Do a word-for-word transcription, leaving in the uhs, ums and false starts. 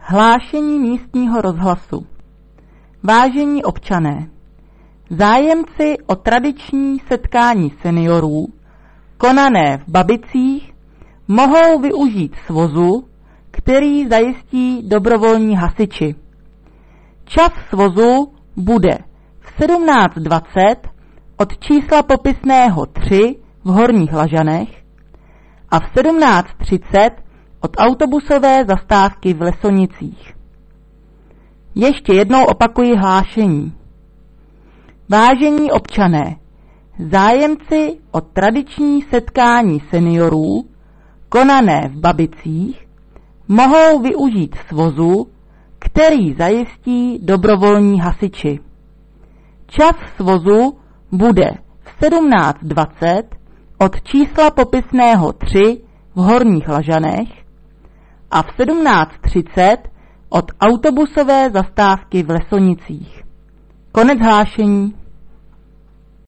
Hlášení místního rozhlasu. Vážení občané, zájemci o tradiční setkání seniorů, konané v Babicích, mohou využít svozu, který zajistí dobrovolní hasiči. Čas svozu bude v sedmnáct dvacet od čísla popisného tři v Horních Lažanech a v sedmnáct třicet od autobusové zastávky v Lesonicích. Ještě jednou opakuji hlášení. Vážení občané, zájemci o tradiční setkání seniorů, konané v Babicích, mohou využít svozu, který zajistí dobrovolní hasiči. Čas svozu bude v sedmnáct dvacet od čísla popisného tři v Horních Lažanech a v sedmnáct třicet od autobusové zastávky v Lesonicích. Konec hlášení.